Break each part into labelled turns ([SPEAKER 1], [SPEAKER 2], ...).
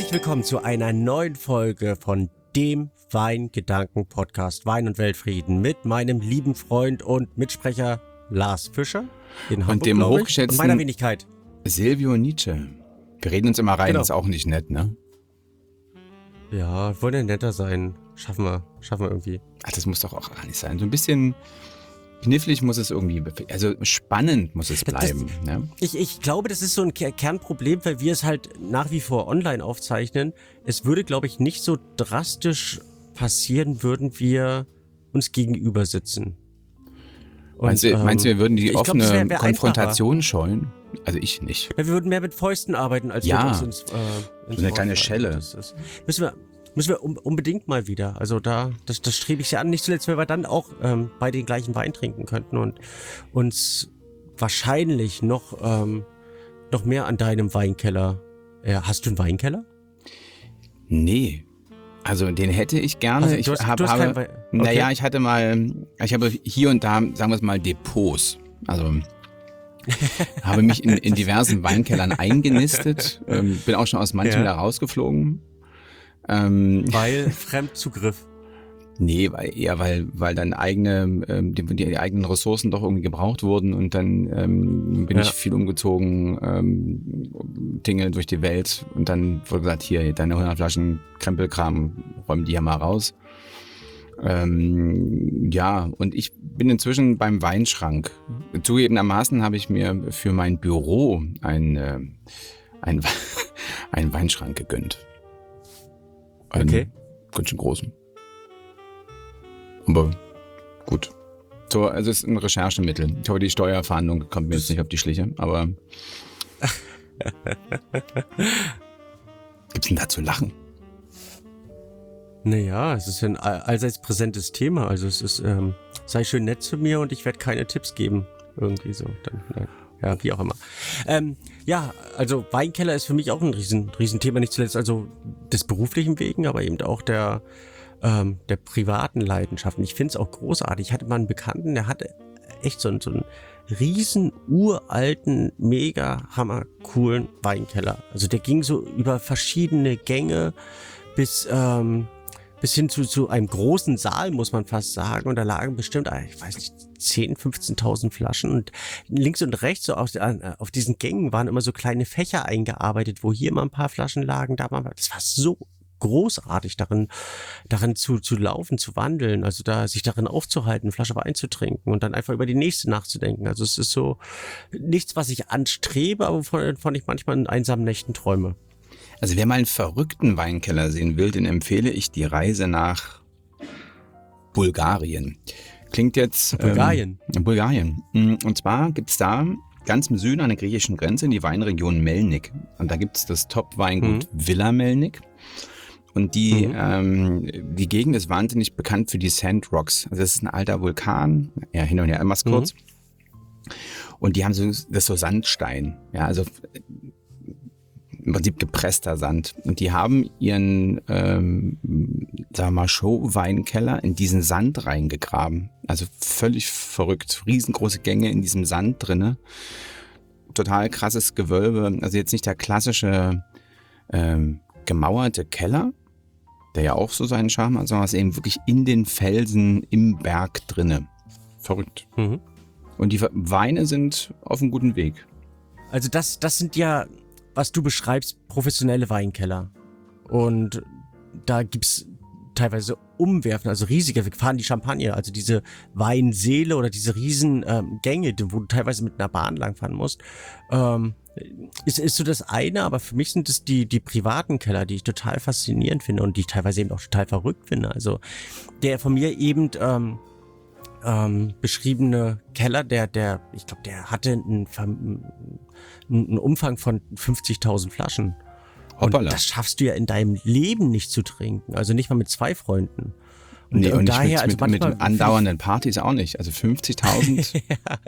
[SPEAKER 1] Herzlich willkommen zu einer neuen Folge von dem Weingedanken-Podcast Wein und Weltfrieden mit meinem lieben Freund und Mitsprecher Lars Fischer in Hamburg,
[SPEAKER 2] und dem hochgeschätzten
[SPEAKER 1] und meiner Wenigkeit
[SPEAKER 2] Silvio Nietzsche. Wir reden uns immer rein,
[SPEAKER 1] Genau.
[SPEAKER 2] Ist auch nicht nett, ne?
[SPEAKER 1] Ja, wollen ja netter sein. Schaffen wir irgendwie.
[SPEAKER 2] Ach, das muss doch auch gar nicht sein. So ein bisschen knifflig muss es irgendwie, also spannend muss es bleiben. Ne?
[SPEAKER 1] Ich glaube, das ist so ein Kernproblem, weil wir es halt nach wie vor online aufzeichnen. Es würde, glaube ich, nicht so drastisch passieren, würden wir uns gegenüber sitzen. Und,
[SPEAKER 2] meinst du, wir würden die offene
[SPEAKER 1] wär
[SPEAKER 2] Konfrontation scheuen? Also ich nicht.
[SPEAKER 1] Ja, wir würden mehr mit Fäusten arbeiten, als
[SPEAKER 2] Ja,
[SPEAKER 1] mit uns ins
[SPEAKER 2] so eine kleine Schelle.
[SPEAKER 1] Müssen wir unbedingt mal wieder. Also das strebe ich ja an. Nicht zuletzt, weil wir dann auch bei den gleichen Wein trinken könnten und uns wahrscheinlich noch mehr an deinem Weinkeller. Hast du einen Weinkeller?
[SPEAKER 2] Nee. Also den hätte ich gerne.
[SPEAKER 1] Also, du hast keinen Wein. Okay.
[SPEAKER 2] Naja, ich habe hier und da, sagen wir es mal, Depots. Also habe mich in diversen Weinkellern eingenistet, bin auch schon aus manchen da rausgeflogen.
[SPEAKER 1] Weil Fremdzugriff.
[SPEAKER 2] Nee, weil dann die eigenen Ressourcen doch irgendwie gebraucht wurden und dann bin ich viel umgezogen, Dinge durch die Welt und dann wurde gesagt, hier, deine 100 Flaschen Krempelkram, räum die ja mal raus. Ja, und ich bin inzwischen beim Weinschrank. Zugegebenermaßen habe ich mir für mein Büro einen Weinschrank gegönnt.
[SPEAKER 1] Okay.
[SPEAKER 2] Ganz schön großen. Aber gut. So, also es ist ein Recherchemittel. Ich hoffe, die Steuerfahndung kommt mir jetzt nicht auf die Schliche, aber gibt's denn da zu lachen?
[SPEAKER 1] Naja, es ist ein allseits präsentes Thema. Also es ist, sei schön nett zu mir und ich werde keine Tipps geben. Irgendwie so. Ja, wie auch immer. Ja, also Weinkeller ist für mich auch ein Riesenthema, nicht zuletzt also des beruflichen Wegen, aber eben auch der privaten Leidenschaften. Ich finde es auch großartig. Ich hatte mal einen Bekannten, der hatte echt so einen riesen uralten, mega hammercoolen Weinkeller. Also der ging so über verschiedene Gänge bis hin zu einem großen Saal, muss man fast sagen. Und da lagen bestimmt, ich weiß nicht, 10.000, 15.000 Flaschen. Und links und rechts so auf diesen Gängen waren immer so kleine Fächer eingearbeitet, wo hier mal ein paar Flaschen lagen, da mal. Das war so großartig, darin zu laufen, zu wandeln, also sich darin aufzuhalten, eine Flasche Wein zu trinken und dann einfach über die nächste nachzudenken. Also es ist so nichts, was ich anstrebe, aber wovon ich manchmal in einsamen Nächten träume.
[SPEAKER 2] Also wer mal einen verrückten Weinkeller sehen will, den empfehle ich die Reise nach Bulgarien. Klingt jetzt...
[SPEAKER 1] Bulgarien?
[SPEAKER 2] Bulgarien. Und zwar gibt's da ganz im Süden an der griechischen Grenze die Weinregion Melnik. Und da gibt's das Top-Weingut Villa Melnik. Und die Gegend ist wahnsinnig bekannt für die Sand Rocks. Also das ist ein alter Vulkan, ja hin und her immer kurz. Und die haben das so Sandstein, ja, also im Prinzip gepresster Sand. Und die haben ihren, sagen wir mal, Show-Weinkeller in diesen Sand reingegraben. Also völlig verrückt. Riesengroße Gänge in diesem Sand drinne. Total krasses Gewölbe. Also jetzt nicht der klassische gemauerte Keller, der ja auch so seinen Charme hat, sondern es ist eben wirklich in den Felsen im Berg drinne. Verrückt. Und die Weine sind auf einem guten Weg.
[SPEAKER 1] Also das sind ja, was du beschreibst, professionelle Weinkeller. Und da gibt's teilweise Umwerfen, also riesige, wir fahren die Champagner, also diese Weinseele oder diese riesen Gänge, wo du teilweise mit einer Bahn langfahren musst, ist so das eine, aber für mich sind es die privaten Keller, die ich total faszinierend finde und die ich teilweise eben auch total verrückt finde. Also der von mir eben beschriebene Keller, ich glaube, der hatte einen Umfang von 50.000 Flaschen.
[SPEAKER 2] Hoppala.
[SPEAKER 1] Und das schaffst du ja in deinem Leben nicht zu trinken, also nicht mal mit 2 Freunden.
[SPEAKER 2] Und nicht
[SPEAKER 1] daher,
[SPEAKER 2] mit andauernden Partys auch nicht. Also 50.000.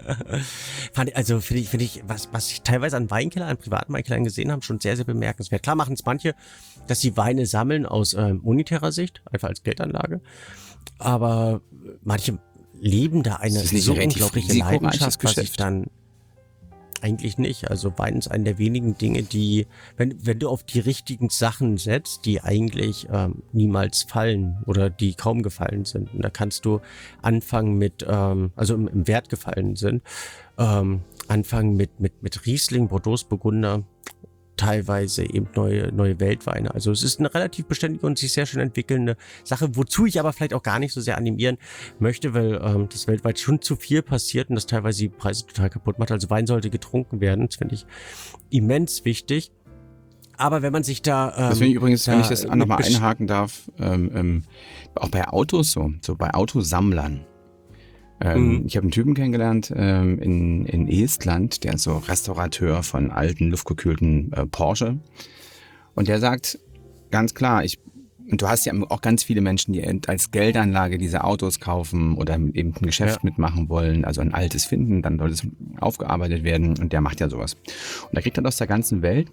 [SPEAKER 1] Also finde ich, was ich teilweise an privaten Weinkellern gesehen habe, schon sehr, sehr bemerkenswert. Klar machen es manche, dass sie Weine sammeln aus monetärer Sicht, einfach als Geldanlage. Aber manche leben da eine so unglaubliche Leidenschaft, was ich dann... eigentlich nicht. Also Wein ist eine der wenigen Dinge, die, wenn du auf die richtigen Sachen setzt, die eigentlich niemals fallen oder die kaum gefallen sind. Und da kannst du anfangen mit, also im Wert gefallen sind, anfangen mit Riesling, Bordeaux, Burgunder, teilweise eben neue Weltweine. Also es ist eine relativ beständige und sich sehr schön entwickelnde Sache, wozu ich aber vielleicht auch gar nicht so sehr animieren möchte, weil das weltweit schon zu viel passiert und das teilweise die Preise total kaputt macht. Also Wein sollte getrunken werden, das finde ich immens wichtig. Aber wenn man sich da...
[SPEAKER 2] das finde ich übrigens, wenn ich das nochmal einhaken darf, auch bei Autos so bei Autosammlern. Ich habe einen Typen kennengelernt in Estland, der ist so Restaurateur von alten, luftgekühlten Porsche. Und der sagt ganz klar, und du hast ja auch ganz viele Menschen, die als Geldanlage diese Autos kaufen oder eben ein Geschäft mitmachen wollen, also ein altes finden, dann soll es aufgearbeitet werden und der macht ja sowas. Und da kriegt er aus der ganzen Welt,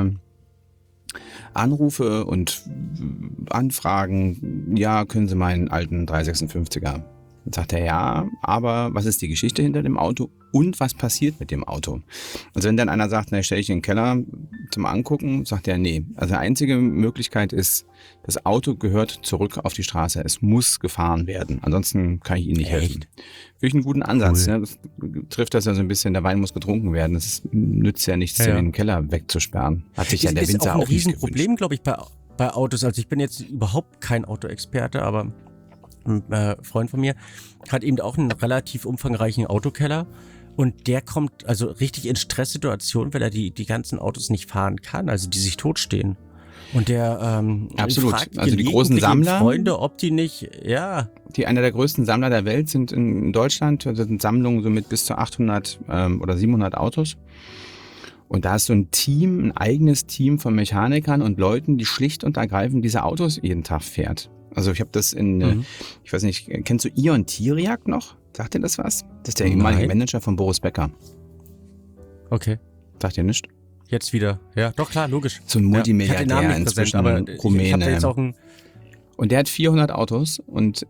[SPEAKER 2] Anrufe und Anfragen, ja, können Sie meinen alten 356er? Dann sagt er, ja, aber was ist die Geschichte hinter dem Auto und was passiert mit dem Auto? Also wenn dann einer sagt, na, stelle ich in den Keller zum Angucken, sagt er, nee. Also die einzige Möglichkeit ist, das Auto gehört zurück auf die Straße. Es muss gefahren werden. Ansonsten kann ich Ihnen nicht helfen. Finde ich einen guten Ansatz. Cool. Ne? Das trifft das ja so ein bisschen, der Wein muss getrunken werden. Das nützt ja nichts, den Keller wegzusperren. Hat sich ja der Winzer auch nicht gewünscht. Das ist ein Riesenproblem, glaube ich, bei Autos. Also ich bin jetzt überhaupt kein Autoexperte, aber ein Freund von mir hat eben auch einen relativ umfangreichen Autokeller und der kommt also richtig in Stresssituationen, weil er die ganzen Autos nicht fahren kann, also die sich totstehen. Und der absolut.
[SPEAKER 1] Fragt
[SPEAKER 2] also die großen Sammler,
[SPEAKER 1] Freunde, ob die nicht,
[SPEAKER 2] die einer der größten Sammler der Welt sind in Deutschland, also sind Sammlungen so mit bis zu 800 oder 700 Autos. Und da ist so ein eigenes Team von Mechanikern und Leuten, die schlicht und ergreifend diese Autos jeden Tag fährt. Also ich habe das ich weiß nicht, kennst du Ion Tiriak noch? Sagt dir das was? Das ist der ehemalige Manager von Boris Becker.
[SPEAKER 1] Okay.
[SPEAKER 2] Sagt dir nichts?
[SPEAKER 1] Jetzt wieder. Ja, doch klar, logisch.
[SPEAKER 2] So ein Multimilliardär inzwischen, aber Rumäne. Und der hat 400 Autos und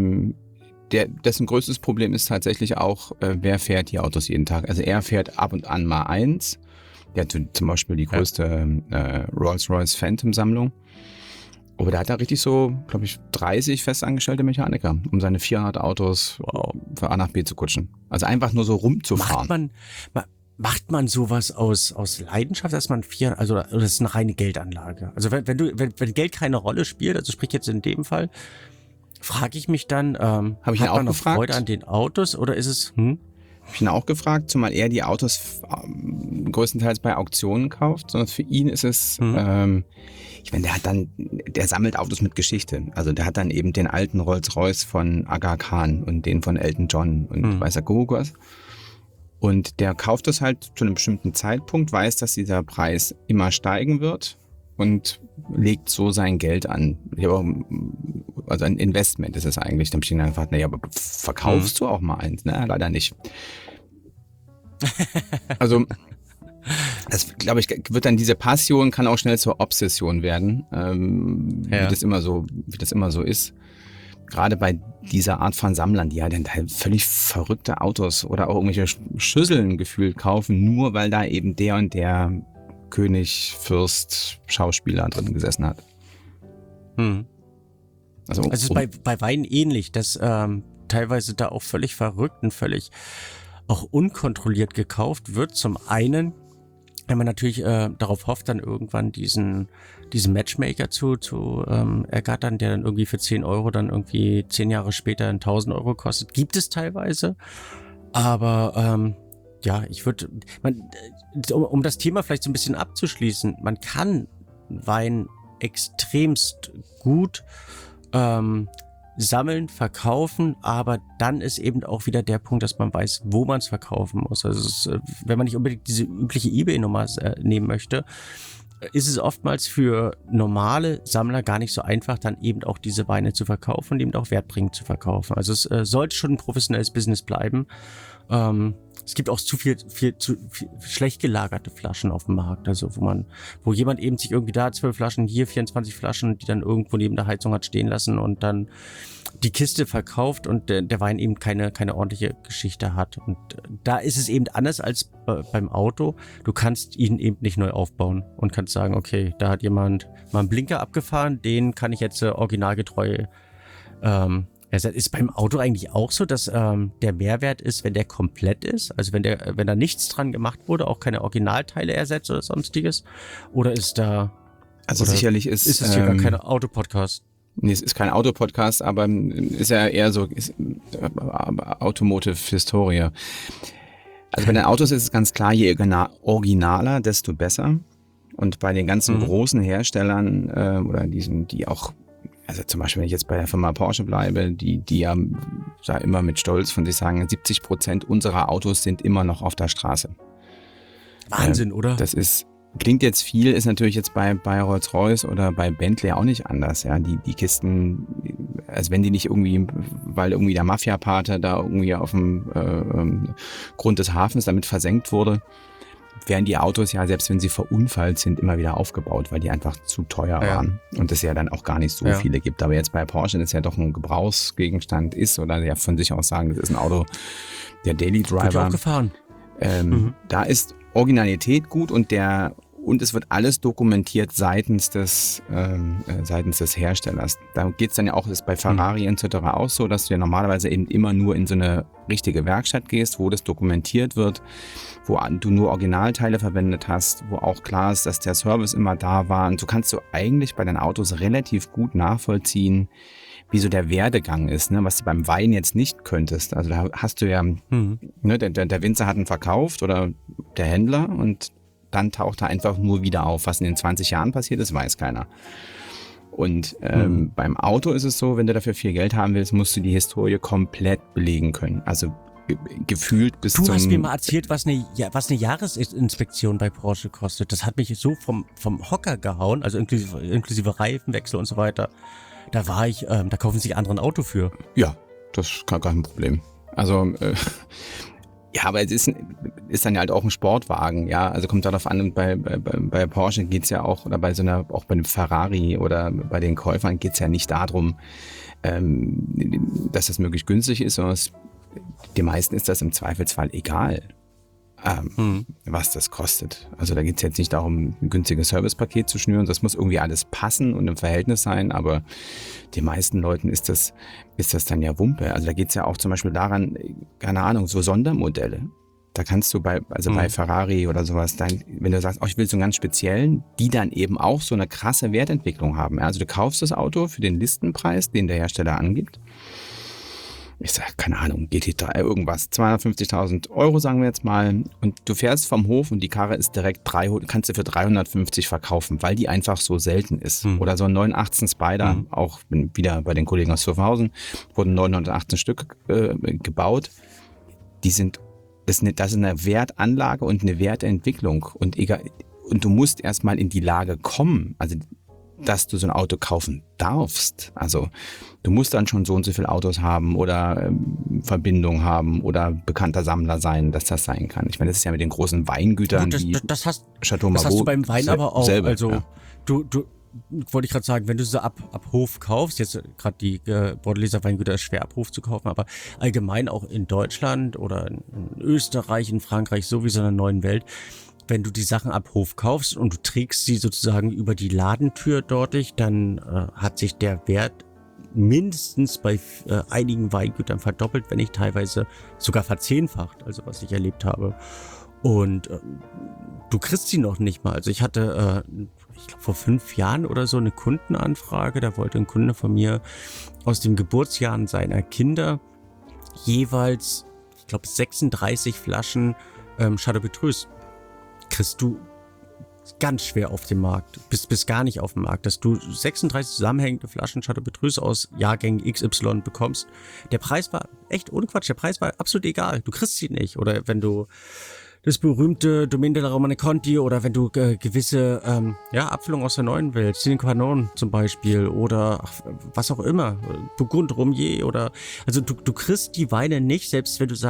[SPEAKER 2] dessen größtes Problem ist tatsächlich auch, wer fährt die Autos jeden Tag. Also er fährt ab und an mal eins. Der hat zum Beispiel die größte Rolls-Royce Phantom-Sammlung. Aber da hat er richtig so, glaube ich, 30 festangestellte Mechaniker, um seine 400 Autos von A nach B zu kutschen. Also einfach nur so rumzufahren.
[SPEAKER 1] Macht man sowas aus Leidenschaft, dass man also das ist eine reine Geldanlage? Also wenn Geld keine Rolle spielt, also sprich jetzt in dem Fall, frage ich mich dann,
[SPEAKER 2] habe ich ihn auch gefragt?
[SPEAKER 1] Freude an den Autos oder ist es...
[SPEAKER 2] Habe ich ihn auch gefragt, zumal er die Autos größtenteils bei Auktionen kauft, sondern für ihn ist es, ich meine, der sammelt Autos mit Geschichte. Also der hat dann eben den alten Rolls-Royce von Aga Khan und den von Elton John und weiß der Kuckuck was. Und der kauft das halt zu einem bestimmten Zeitpunkt, weiß, dass dieser Preis immer steigen wird und legt so sein Geld an. Also ein Investment ist es eigentlich. Dann habe ich ihn gefragt, naja, aber verkaufst du auch mal eins? Ne, leider nicht. Also, das glaube ich, wird dann diese Passion, kann auch schnell zur Obsession werden, wie das immer so ist. Gerade bei dieser Art von Sammlern, die ja dann halt völlig verrückte Autos oder auch irgendwelche Schüsseln gefühlt kaufen, nur weil da eben der und der König, Fürst, Schauspieler drin gesessen hat. Also
[SPEAKER 1] es ist bei Wein ähnlich, dass teilweise da auch völlig verrückt und völlig auch unkontrolliert gekauft wird. Zum einen, wenn man natürlich darauf hofft, dann irgendwann diesen Matchmaker zu ergattern, der dann irgendwie für 10 Euro dann irgendwie 10 Jahre später 1.000 Euro kostet. Gibt es teilweise. Aber um das Thema vielleicht so ein bisschen abzuschließen, man kann Wein extremst gut sammeln, verkaufen, aber dann ist eben auch wieder der Punkt, dass man weiß, wo man es verkaufen muss. Also wenn man nicht unbedingt diese übliche eBay-Nummer nehmen möchte, ist es oftmals für normale Sammler gar nicht so einfach, dann eben auch diese Weine zu verkaufen und eben auch wertbringend zu verkaufen. Also es sollte schon ein professionelles Business bleiben. es gibt auch zu viel schlecht gelagerte Flaschen auf dem Markt, also wo jemand eben sich irgendwie da 12 Flaschen, hier 24 Flaschen, die dann irgendwo neben der Heizung hat stehen lassen und dann die Kiste verkauft und der Wein eben keine ordentliche Geschichte hat. Und da ist es eben anders als beim Auto. Du kannst ihn eben nicht neu aufbauen und kannst sagen, okay, da hat jemand mal einen Blinker abgefahren, den kann ich jetzt originalgetreu ist beim Auto eigentlich auch so, dass der Mehrwert ist, wenn der komplett ist? Also wenn da nichts dran gemacht wurde, auch keine Originalteile ersetzt oder sonstiges? Oder ist da...
[SPEAKER 2] Also sicherlich ist
[SPEAKER 1] es hier gar kein Autopodcast?
[SPEAKER 2] Nee, es ist kein Autopodcast, aber ist ja eher so Automotive Historie. Also bei den Autos ist es ganz klar, je originaler, desto besser. Und bei den ganzen großen Herstellern oder die auch, also zum Beispiel, wenn ich jetzt bei der Firma Porsche bleibe, die ja da immer mit Stolz von sich sagen, 70% unserer Autos sind immer noch auf der Straße.
[SPEAKER 1] Wahnsinn, oder?
[SPEAKER 2] Das klingt jetzt viel, ist natürlich jetzt bei Rolls-Royce oder bei Bentley auch nicht anders. Ja, die Kisten, also wenn die nicht irgendwie, weil irgendwie der Mafia-Pater da irgendwie auf dem Grund des Hafens damit versenkt wurde, werden die Autos ja, selbst wenn sie verunfallt sind, immer wieder aufgebaut, weil die einfach zu teuer waren und es ja dann auch gar nicht so viele gibt. Aber jetzt bei Porsche, das ja doch ein Gebrauchsgegenstand ist oder ja von sich aus sagen, das ist ein Auto, der Daily Driver.
[SPEAKER 1] Wird ja auch gefahren.
[SPEAKER 2] Da ist Originalität gut und es wird alles dokumentiert seitens des Herstellers. Da geht es dann ja auch, ist bei Ferrari etc. auch so, dass du ja normalerweise eben immer nur in so eine richtige Werkstatt gehst, wo das dokumentiert wird, wo du nur Originalteile verwendet hast, wo auch klar ist, dass der Service immer da war. Und so kannst du eigentlich bei den Autos relativ gut nachvollziehen, wie so der Werdegang ist, ne? Was du beim Wein jetzt nicht könntest. Also da hast du ja, ne, der Winzer hat ihn verkauft oder der Händler und dann taucht er einfach nur wieder auf. Was in den 20 Jahren passiert ist, weiß keiner. Und beim Auto ist es so, wenn du dafür viel Geld haben willst, musst du die Historie komplett belegen können. Also gefühlt bis zum...
[SPEAKER 1] Du hast mir mal erzählt, was eine Jahresinspektion bei Porsche kostet. Das hat mich so vom Hocker gehauen, also inklusive Reifenwechsel und so weiter. Da kaufen sich andere ein Auto für.
[SPEAKER 2] Ja, das ist gar kein Problem. Also, ja, aber es ist dann halt auch ein Sportwagen, ja. Also kommt darauf an, und bei Porsche geht's ja auch, oder auch bei einem Ferrari oder bei den Käufern geht's ja nicht darum, dass das möglichst günstig ist, sondern den meisten ist das im Zweifelsfall egal, was das kostet. Also da geht es jetzt nicht darum, ein günstiges Servicepaket zu schnüren. Das muss irgendwie alles passen und im Verhältnis sein, aber den meisten Leuten ist das dann ja Wumpe. Also da geht es ja auch zum Beispiel daran, keine Ahnung, so Sondermodelle. Da kannst du bei Ferrari oder sowas, wenn du sagst, ich will so einen ganz speziellen, die dann eben auch so eine krasse Wertentwicklung haben. Also du kaufst das Auto für den Listenpreis, den der Hersteller angibt. Ich sag, keine Ahnung, GT3, irgendwas, 250.000 Euro sagen wir jetzt mal, und du fährst vom Hof und die Karre ist direkt kannst du für 350 verkaufen, weil die einfach so selten ist. Oder so ein 918 Spider, auch wieder bei den Kollegen aus Pfaffenhausen, wurden 918 Stück gebaut. Das ist eine Wertanlage und eine Wertentwicklung und du musst erstmal in die Lage kommen, also dass du so ein Auto kaufen darfst. Also du musst dann schon so und so viele Autos haben oder Verbindung haben oder bekannter Sammler sein, dass das sein kann. Ich meine, das ist ja mit den großen Weingütern wie Chateau Margaux.
[SPEAKER 1] Das hast du beim Wein aber auch.
[SPEAKER 2] Selber,
[SPEAKER 1] also
[SPEAKER 2] ja.
[SPEAKER 1] du wollte ich gerade sagen, wenn du so ab Hof kaufst, jetzt gerade die Bordeleser Weingüter ist schwer ab Hof zu kaufen, aber allgemein auch in Deutschland oder in Österreich, in Frankreich, sowieso in der neuen Welt, wenn du die Sachen ab Hof kaufst und du trägst sie sozusagen über die Ladentür dortig, dann hat sich der Wert mindestens bei einigen Weingütern verdoppelt, wenn nicht teilweise sogar verzehnfacht, also was ich erlebt habe. Und du kriegst sie noch nicht mal. Also ich hatte, ich glaube vor 5 Jahren oder so eine Kundenanfrage, da wollte ein Kunde von mir aus den Geburtsjahren seiner Kinder jeweils, ich glaube 36 Flaschen Chateau Petrus. Kriegst du ganz schwer auf dem Markt, bist gar nicht auf dem Markt, dass du 36 zusammenhängende Flaschen Chateau Petrus aus Jahrgängen XY bekommst. Der Preis war echt ohne Quatsch, der Preis war absolut egal, du kriegst sie nicht. Oder wenn du das berühmte Domaine della Romane Conti oder wenn du gewisse Abfüllungen aus der neuen Welt, Sine Qua Non zum Beispiel oder was auch immer, Burgund, Romier oder, also du kriegst die Weine nicht, selbst wenn du sagst,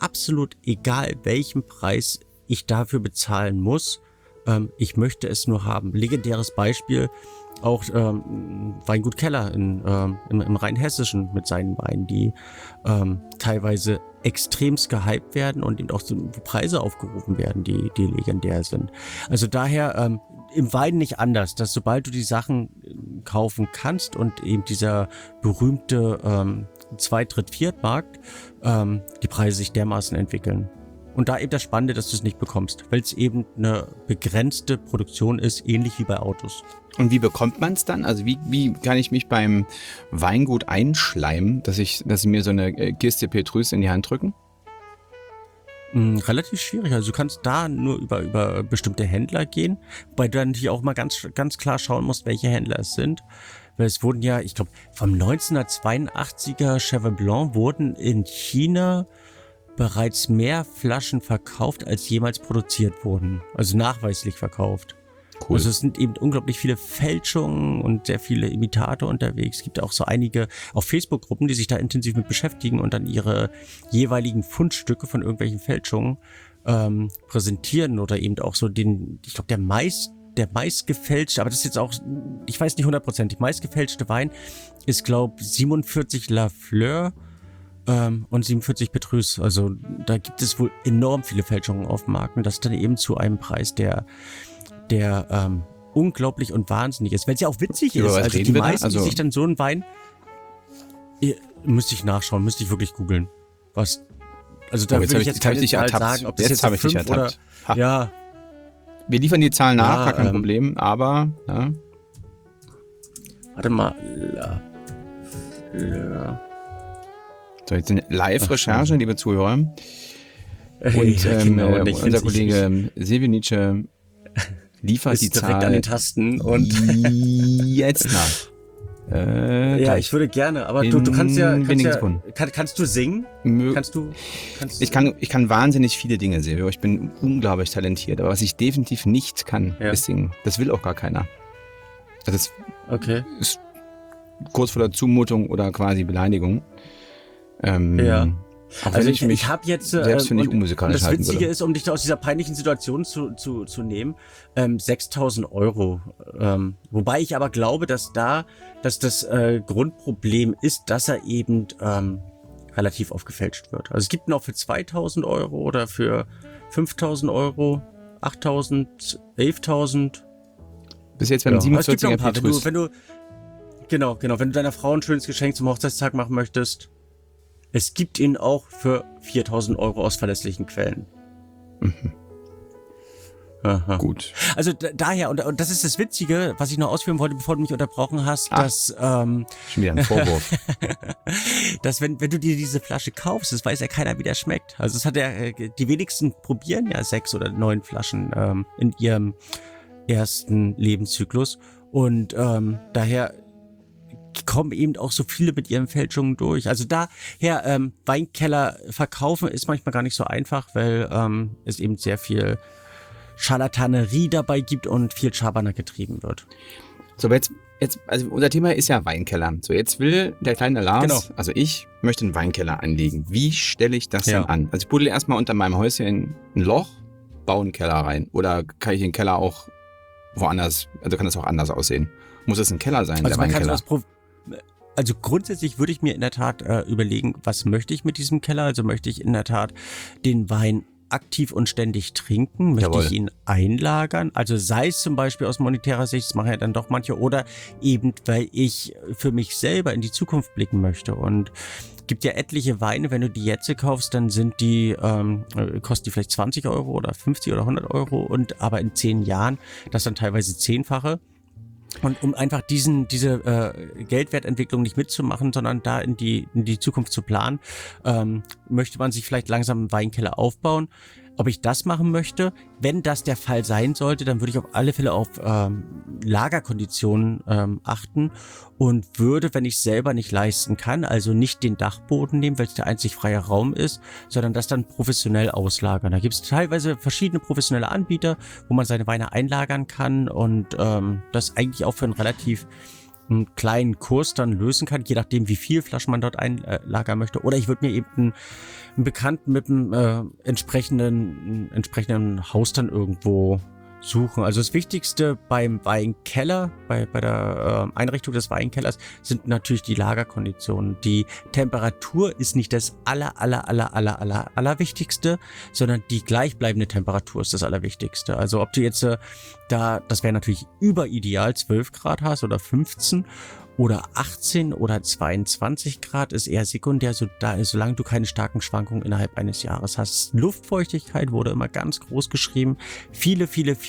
[SPEAKER 1] absolut egal, welchen Preis ich dafür bezahlen muss. Ich möchte es nur haben. Legendäres Beispiel, auch Weingut Keller im Rheinhessischen mit seinen Weinen, die teilweise extremst gehypt werden und eben auch so Preise aufgerufen werden, die legendär sind. Also daher im Wein nicht anders, dass sobald du die Sachen kaufen kannst und eben dieser berühmte Zweit-, Dritt-, Viertmarkt, die Preise sich dermaßen entwickeln. Und da eben das Spannende, dass du es nicht bekommst, weil es eben eine begrenzte Produktion ist, ähnlich wie bei Autos.
[SPEAKER 2] Und wie bekommt man es dann? Also wie kann ich mich beim Weingut einschleimen, dass sie mir so eine Kiste Petrus in die Hand drücken?
[SPEAKER 1] Relativ schwierig. Also du kannst da nur über bestimmte Händler gehen, wobei du dann natürlich auch mal ganz klar schauen musst, welche Händler es sind. Weil es wurden ja, ich glaube, vom 1982er Cheval Blanc wurden in China bereits mehr Flaschen verkauft, als jemals produziert wurden. Also nachweislich verkauft. Cool. Also es sind eben unglaublich viele Fälschungen und sehr viele Imitate unterwegs. Es gibt auch so einige auf Facebook-Gruppen, die sich da intensiv mit beschäftigen und dann ihre jeweiligen Fundstücke von irgendwelchen Fälschungen präsentieren oder eben auch so ich glaube, der meistgefälschte, aber das ist jetzt auch, ich weiß nicht 100%, meistgefälschte Wein ist, glaube 47 Lafleur und 47 Petrus. Also da gibt es wohl enorm viele Fälschungen auf dem Markt und das dann eben zu einem Preis, der unglaublich und wahnsinnig ist. Weil es ja auch witzig ist. Also die meisten, die sich dann so einen Wein, müsste ich nachschauen, müsste ich wirklich googeln. Was? Also da würde ich jetzt keine Zahl sagen, ob das jetzt habe ich dich ertappt. Oder, ja.
[SPEAKER 2] Wir liefern die Zahlen nach, gar kein Problem, aber ja.
[SPEAKER 1] Warte mal.
[SPEAKER 2] So, jetzt eine Live-Recherche, liebe Zuhörer. Und
[SPEAKER 1] genau,
[SPEAKER 2] unser Kollege Sevenice liefert die Zahl
[SPEAKER 1] direkt an den Tasten und
[SPEAKER 2] jetzt nach.
[SPEAKER 1] Ja, ich würde gerne, aber du kannst kannst du singen?
[SPEAKER 2] Ich kann wahnsinnig viele Dinge, Silvio. Ich bin unglaublich talentiert, aber was ich definitiv nicht kann, ist singen. Das will auch gar keiner. Das ist kurz vor der Zumutung oder quasi Beleidigung.
[SPEAKER 1] Also ich habe jetzt
[SPEAKER 2] selbst finde ich unmusikalisch halten
[SPEAKER 1] das Witzige ist, um dich aus dieser peinlichen Situation zu nehmen, 6.000 €. Wobei ich aber glaube, dass das Grundproblem ist, dass er eben relativ oft gefälscht wird. Also es gibt ihn auch für 2.000 € oder für 5.000 €, 8.000, 11.000.
[SPEAKER 2] Bis jetzt werden 47er Petrus.
[SPEAKER 1] Wenn du deiner Frau ein schönes Geschenk zum Hochzeitstag machen möchtest, es gibt ihn auch für 4.000 € aus verlässlichen Quellen.
[SPEAKER 2] Mhm.
[SPEAKER 1] Aha.
[SPEAKER 2] Gut.
[SPEAKER 1] Also daher, und das ist das Witzige, was ich noch ausführen wollte, bevor du mich unterbrochen hast, dass
[SPEAKER 2] schon wieder ein Vorwurf.
[SPEAKER 1] dass wenn du dir diese Flasche kaufst, das weiß ja keiner, wie der schmeckt. Also es hat die wenigsten probieren ja 6 oder 9 Flaschen in ihrem ersten Lebenszyklus. Und daher kommen eben auch so viele mit ihren Fälschungen durch. Also daher Weinkeller verkaufen ist manchmal gar nicht so einfach, weil es eben sehr viel Scharlatanerie dabei gibt und viel Schabernack getrieben wird.
[SPEAKER 2] So, jetzt, also unser Thema ist ja Weinkeller. So, jetzt will der kleine Lars, also ich möchte einen Weinkeller anlegen. Wie stelle ich das denn an? Also ich buddel erstmal unter meinem Häuschen ein Loch, baue einen Keller rein. Oder kann ich den Keller auch woanders, also kann das auch anders aussehen? Muss es ein Keller sein,
[SPEAKER 1] also
[SPEAKER 2] der Weinkeller?
[SPEAKER 1] Also grundsätzlich würde ich mir in der Tat überlegen, was möchte ich mit diesem Keller? Also möchte ich in der Tat den Wein aktiv und ständig trinken? Möchte ich ihn einlagern? Also sei es zum Beispiel aus monetärer Sicht, das machen ja dann doch manche, oder eben, weil ich für mich selber in die Zukunft blicken möchte. Und es gibt ja etliche Weine, wenn du die jetzt kaufst, dann sind die, kosten die vielleicht 20 € oder 50 oder 100 €, aber in 10 Jahren das dann teilweise 10-fache. Und um einfach diese Geldwertentwicklung nicht mitzumachen, sondern da in die Zukunft zu planen, möchte man sich vielleicht langsam einen Weinkeller aufbauen. Ob ich das machen möchte, wenn das der Fall sein sollte, dann würde ich auf alle Fälle auf Lagerkonditionen achten und würde, wenn ich es selber nicht leisten kann, also nicht den Dachboden nehmen, weil es der einzig freie Raum ist, sondern das dann professionell auslagern. Da gibt es teilweise verschiedene professionelle Anbieter, wo man seine Weine einlagern kann und das eigentlich auch für einen relativ einen kleinen Kurs dann lösen kann, je nachdem, wie viel Flaschen man dort einlagern möchte. Oder ich würde mir eben einen Bekannten mit einem entsprechenden Haus dann irgendwo suchen. Also das Wichtigste beim Weinkeller, bei der Einrichtung des Weinkellers sind natürlich die Lagerkonditionen. Die Temperatur ist nicht das allerwichtigste, sondern die gleichbleibende Temperatur ist das Allerwichtigste. Also ob du jetzt das wäre natürlich überideal, 12 Grad hast oder 15 oder 18 oder 22 Grad ist eher sekundär, solange du keine starken Schwankungen innerhalb eines Jahres hast. Luftfeuchtigkeit wurde immer ganz groß geschrieben. Viele,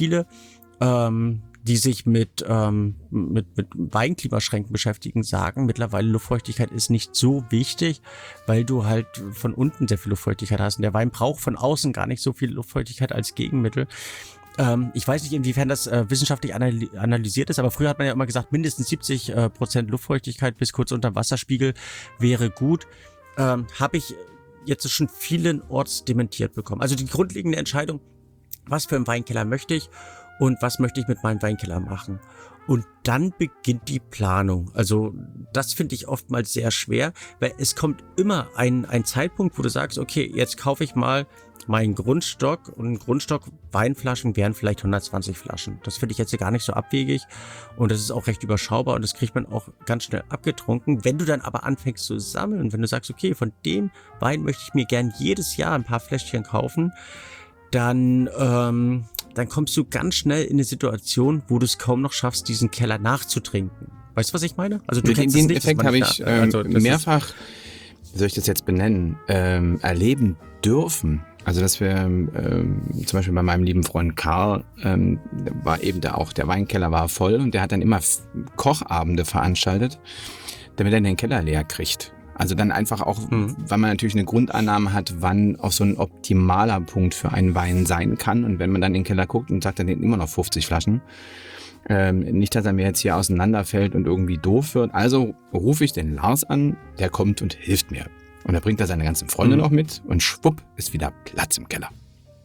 [SPEAKER 1] die sich mit Weinklimaschränken beschäftigen, sagen mittlerweile, Luftfeuchtigkeit ist nicht so wichtig, weil du halt von unten sehr viel Luftfeuchtigkeit hast. Und der Wein braucht von außen gar nicht so viel Luftfeuchtigkeit als Gegenmittel. Ich weiß nicht, inwiefern das wissenschaftlich analysiert ist, aber früher hat man ja immer gesagt, mindestens 70% Luftfeuchtigkeit bis kurz unter Wasserspiegel wäre gut. Habe ich jetzt schon vielenorts dementiert bekommen. Also die grundlegende Entscheidung, was für einen Weinkeller möchte ich und was möchte ich mit meinem Weinkeller machen. Und dann beginnt die Planung. Also das finde ich oftmals sehr schwer, weil es kommt immer ein Zeitpunkt, wo du sagst, okay, jetzt kaufe ich mal meinen Grundstock und ein Grundstock Weinflaschen wären vielleicht 120 Flaschen. Das finde ich jetzt gar nicht so abwegig und das ist auch recht überschaubar und das kriegt man auch ganz schnell abgetrunken. Wenn du dann aber anfängst zu sammeln, wenn du sagst, okay, von dem Wein möchte ich mir gern jedes Jahr ein paar Fläschchen kaufen, dann kommst du ganz schnell in eine Situation, wo du es kaum noch schaffst, diesen Keller nachzutrinken. Weißt du, was ich meine? Also du kennst
[SPEAKER 2] den
[SPEAKER 1] nicht,
[SPEAKER 2] Effekt habe ich mehrfach, wie soll ich das jetzt benennen, erleben dürfen. Also dass wir zum Beispiel bei meinem lieben Freund Karl war eben der Weinkeller war voll und der hat dann immer Kochabende veranstaltet, damit er den Keller leer kriegt. Also dann einfach auch, weil man natürlich eine Grundannahme hat, wann auch so ein optimaler Punkt für einen Wein sein kann. Und wenn man dann in den Keller guckt und sagt, dann sind immer noch 50 Flaschen. Nicht, dass er mir jetzt hier auseinanderfällt und irgendwie doof wird. Also rufe ich den Lars an, der kommt und hilft mir. Und da bringt er seine ganzen Freunde noch mit und schwupp ist wieder Platz im Keller.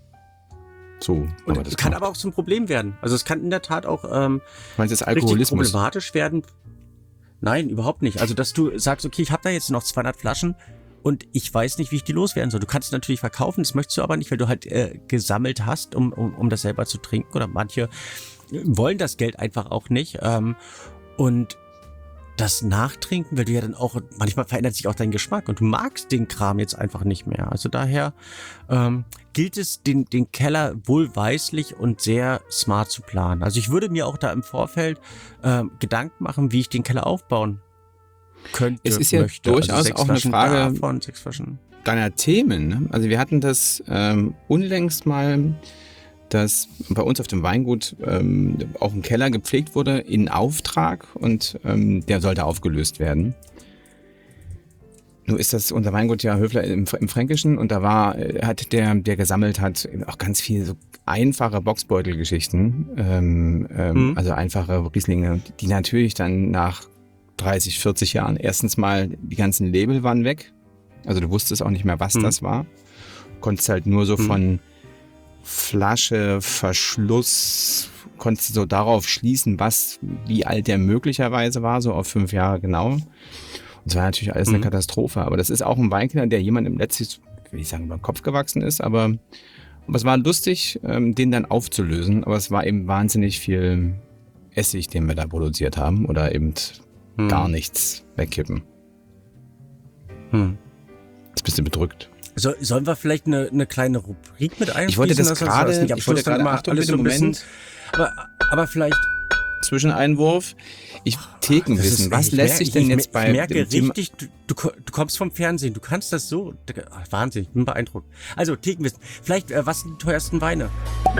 [SPEAKER 2] So.
[SPEAKER 1] Und das kann aber auch zum Problem werden. Also es kann in der Tat auch
[SPEAKER 2] meinst du, das Alkoholismus
[SPEAKER 1] richtig problematisch werden. Nein, überhaupt nicht. Also dass du sagst, okay, ich habe da jetzt noch 200 Flaschen und ich weiß nicht, wie ich die loswerden soll. Du kannst es natürlich verkaufen, das möchtest du aber nicht, weil du halt gesammelt hast, um das selber zu trinken. Oder manche wollen das Geld einfach auch nicht. Und das Nachtrinken, weil du ja dann auch, manchmal verändert sich auch dein Geschmack und du magst den Kram jetzt einfach nicht mehr. Also daher gilt es, den Keller wohlweislich und sehr smart zu planen. Also ich würde mir auch da im Vorfeld Gedanken machen, wie ich den Keller aufbauen könnte.
[SPEAKER 2] Es ist ja
[SPEAKER 1] möchte.
[SPEAKER 2] durchaus
[SPEAKER 1] also
[SPEAKER 2] auch eine Frage
[SPEAKER 1] davon, 6 Flaschen
[SPEAKER 2] deiner Themen. Ne? Also wir hatten das unlängst mal, dass bei uns auf dem Weingut auch ein Keller gepflegt wurde in Auftrag und der sollte aufgelöst werden. Nun ist das unser Weingut ja Höfler im Fränkischen und da hat der gesammelt hat, auch ganz viel so einfache Boxbeutelgeschichten, also einfache Rieslinge, die natürlich dann nach 30, 40 Jahren erstens mal die ganzen Label waren weg. Also du wusstest auch nicht mehr, was das war. Konntest halt nur so von Flasche, Verschluss, konntest du so darauf schließen, wie alt der möglicherweise war, so auf 5 Jahre genau. Und es war natürlich alles eine Katastrophe. Aber das ist auch ein Weinkeller, der jemandem letztlich, will ich sagen, über den Kopf gewachsen ist. Aber es war lustig, den dann aufzulösen. Aber es war eben wahnsinnig viel Essig, den wir da produziert haben. Oder eben gar nichts wegkippen. Jetzt bist du bedrückt.
[SPEAKER 1] Sollen wir vielleicht eine kleine Rubrik mit einfließen?
[SPEAKER 2] Ich wollte das gerade,
[SPEAKER 1] alles so ein bisschen, aber vielleicht
[SPEAKER 2] Zwischeneinwurf. Thekenwissen. Was lässt sich denn jetzt bei...
[SPEAKER 1] Ich merke richtig, du kommst vom Fernsehen, du kannst das so. Wahnsinn, ich bin beeindruckt. Also Thekenwissen. Vielleicht, was sind die teuersten Weine?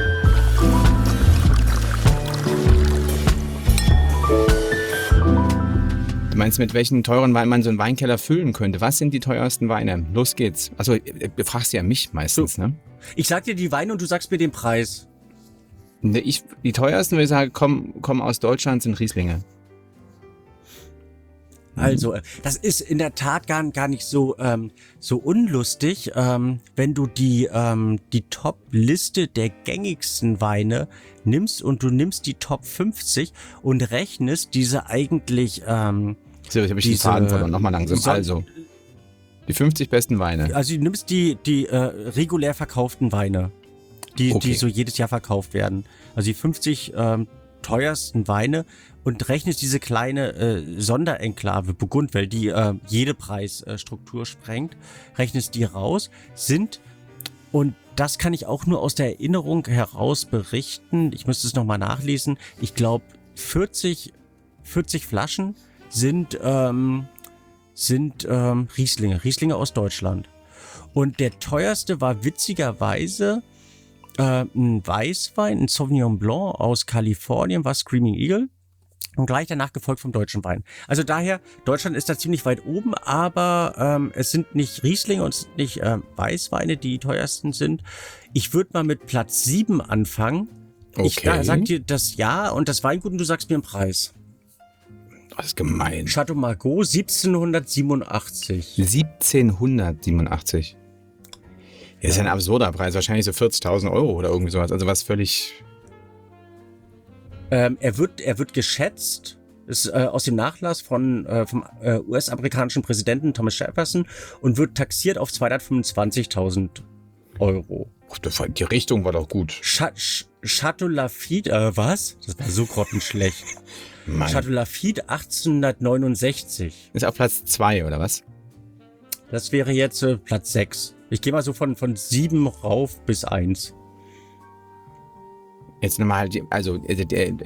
[SPEAKER 2] Du meinst, mit welchen teuren Weinen man so einen Weinkeller füllen könnte? Was sind die teuersten Weine? Los geht's. Also, du fragst ja mich meistens, ne?
[SPEAKER 1] Ich sag dir die Weine und du sagst mir den Preis.
[SPEAKER 2] Die teuersten, würde ich sagen, kommen aus Deutschland, sind Rieslinge.
[SPEAKER 1] Also, das ist in der Tat gar nicht so unlustig, wenn du die Top-Liste der gängigsten Weine nimmst und du nimmst die Top 50 und rechnest diese eigentlich
[SPEAKER 2] So, jetzt habe ich den Faden verloren. Nochmal langsam. Also, die 50 besten Weine.
[SPEAKER 1] Also du nimmst die regulär verkauften Weine, die so jedes Jahr verkauft werden. Also die 50 teuersten Weine und rechnest diese kleine Sonderenklave Burgund, weil die jede Preisstruktur sprengt, rechnest die raus, und das kann ich auch nur aus der Erinnerung heraus berichten, ich müsste es nochmal nachlesen, ich glaube 40 Flaschen sind Rieslinge aus Deutschland. Und der teuerste war witzigerweise ein Weißwein, ein Sauvignon Blanc aus Kalifornien, war Screaming Eagle. Und gleich danach gefolgt vom deutschen Wein. Also daher, Deutschland ist da ziemlich weit oben, aber es sind nicht Rieslinge und es sind nicht Weißweine, die teuersten sind. Ich würde mal mit Platz 7 anfangen.
[SPEAKER 2] Okay.
[SPEAKER 1] Ich sag dir das Jahr und das Weingut und du sagst mir einen Preis.
[SPEAKER 2] Das ist gemein.
[SPEAKER 1] Chateau Margaux 1787.
[SPEAKER 2] 1787. Das ist ja ein absurder Preis, wahrscheinlich so 40.000 Euro oder irgendwie sowas. Also was völlig...
[SPEAKER 1] Er wird geschätzt, ist aus dem Nachlass vom US-amerikanischen Präsidenten Thomas Jefferson und wird taxiert auf 225.000 Euro.
[SPEAKER 2] Ach, die Richtung war doch gut.
[SPEAKER 1] Chateau Lafite, was? Das war so grottenschlecht. Chateau Lafite 1869.
[SPEAKER 2] Ist auf Platz 2 oder was?
[SPEAKER 1] Das wäre jetzt Platz 6. Ich gehe mal so von 7 rauf bis 1.
[SPEAKER 2] Jetzt nochmal, also
[SPEAKER 1] wir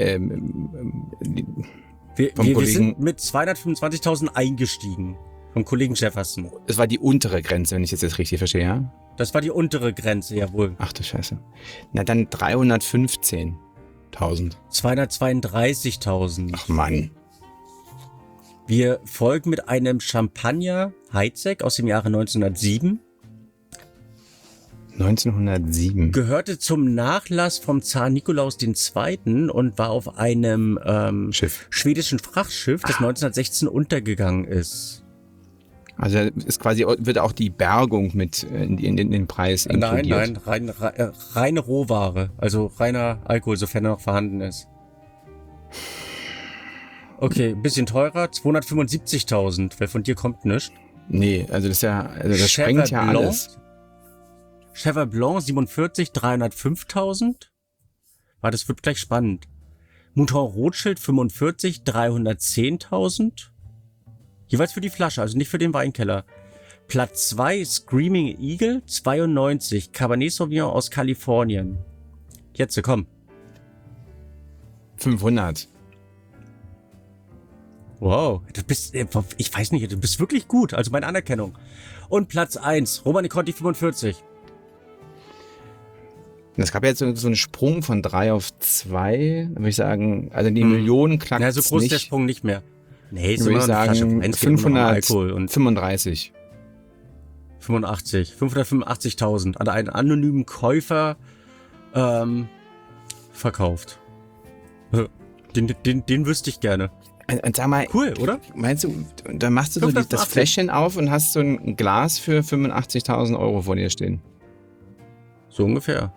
[SPEAKER 1] sind mit 225.000 eingestiegen vom Kollegen Jefferson.
[SPEAKER 2] Das war die untere Grenze, wenn ich das jetzt richtig verstehe, ja?
[SPEAKER 1] Das war die untere Grenze, jawohl.
[SPEAKER 2] Ach du Scheiße. Na dann 315.000.
[SPEAKER 1] 232.000.
[SPEAKER 2] Ach Mann.
[SPEAKER 1] Wir folgen mit einem Champagner Heidsieck aus dem Jahre 1907.
[SPEAKER 2] 1907.
[SPEAKER 1] Gehörte zum Nachlass vom Zar Nikolaus II. Und war auf einem schwedischen Frachtschiff, das 1916 untergegangen ist.
[SPEAKER 2] Also ist quasi, wird auch die Bergung mit in den Preis inkludiert?
[SPEAKER 1] Nein, reine Rohware, also reiner Alkohol, sofern er noch vorhanden ist. Okay, ein bisschen teurer, 275.000, weil von dir kommt nichts.
[SPEAKER 2] Nee, also das ist ja, also das sprengt ja alles.
[SPEAKER 1] Cheval Blanc 47, 305.000. Das wird gleich spannend. Mouton Rothschild 45, 310.000. Jeweils für die Flasche, also nicht für den Weinkeller. Platz 2 Screaming Eagle 92, Cabernet Sauvignon aus Kalifornien. Jetzt, komm.
[SPEAKER 2] 500.
[SPEAKER 1] Wow, ich weiß nicht, du bist wirklich gut, also meine Anerkennung. Und Platz 1, Romanée Conti 45.
[SPEAKER 2] Es gab jetzt so einen Sprung von 3 auf 2, da würde ich sagen, also die Millionen knackt
[SPEAKER 1] es nicht. Ja, so groß ist der Sprung nicht mehr. Nee, ist immer eine Flasche Wein,
[SPEAKER 2] 535.
[SPEAKER 1] 585.000 an einen anonymen Käufer verkauft. Den wüsste ich gerne.
[SPEAKER 2] Und sag mal,
[SPEAKER 1] cool, oder?
[SPEAKER 2] Meinst du, da machst du so das Fläschchen auf und hast so ein Glas für 85.000 Euro vor dir stehen?
[SPEAKER 1] So ungefähr.